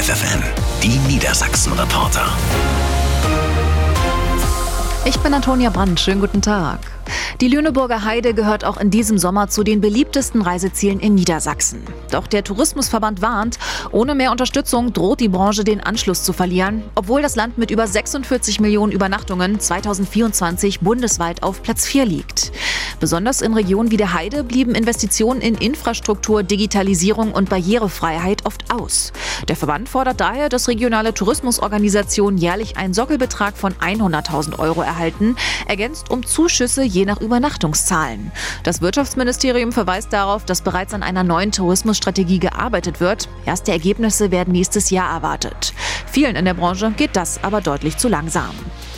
Live FM, die Niedersachsen-Reporter. Ich bin Antonia Brandt, schönen guten Tag. Die Lüneburger Heide gehört auch in diesem Sommer zu den beliebtesten Reisezielen in Niedersachsen. Doch der Tourismusverband warnt, ohne mehr Unterstützung droht die Branche den Anschluss zu verlieren, obwohl das Land mit über 46 Millionen Übernachtungen 2024 bundesweit auf Platz 4 liegt. Besonders in Regionen wie der Heide blieben Investitionen in Infrastruktur, Digitalisierung und Barrierefreiheit oft aus. Der Verband fordert daher, dass regionale Tourismusorganisationen jährlich einen Sockelbetrag von 100.000 € erhalten, ergänzt um Zuschüsse je nach Übernachtungszahlen. Das Wirtschaftsministerium verweist darauf, dass bereits an einer neuen Tourismusstrategie gearbeitet wird. Erste Ergebnisse werden nächstes Jahr erwartet. Vielen in der Branche geht das aber deutlich zu langsam.